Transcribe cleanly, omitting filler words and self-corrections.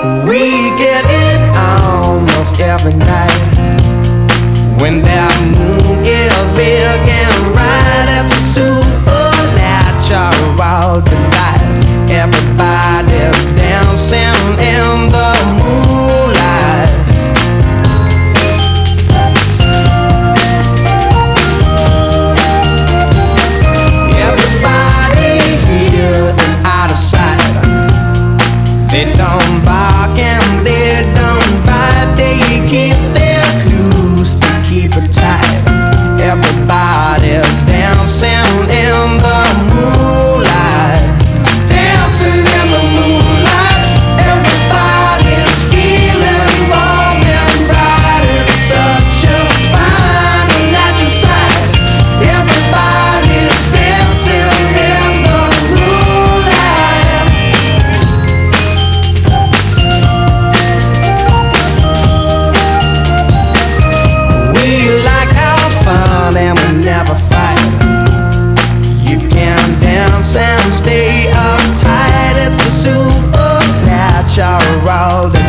We get it almost every night. When that moon is big and bright, it's a supernatural delight. Everybody's dancing in the moonlight. Everybody here is out of sight. They don't bark and they don't bite. They keep their loose to keep it tight. Everybody's dancing in the moonlight. Dancing in the moonlight. Everybody's feeling warm and bright. It's such a fine and natural sight. Everybody's dancing in the moonlight. We like our fun and we never fight. You can dance and stay uptight. It's a supernatural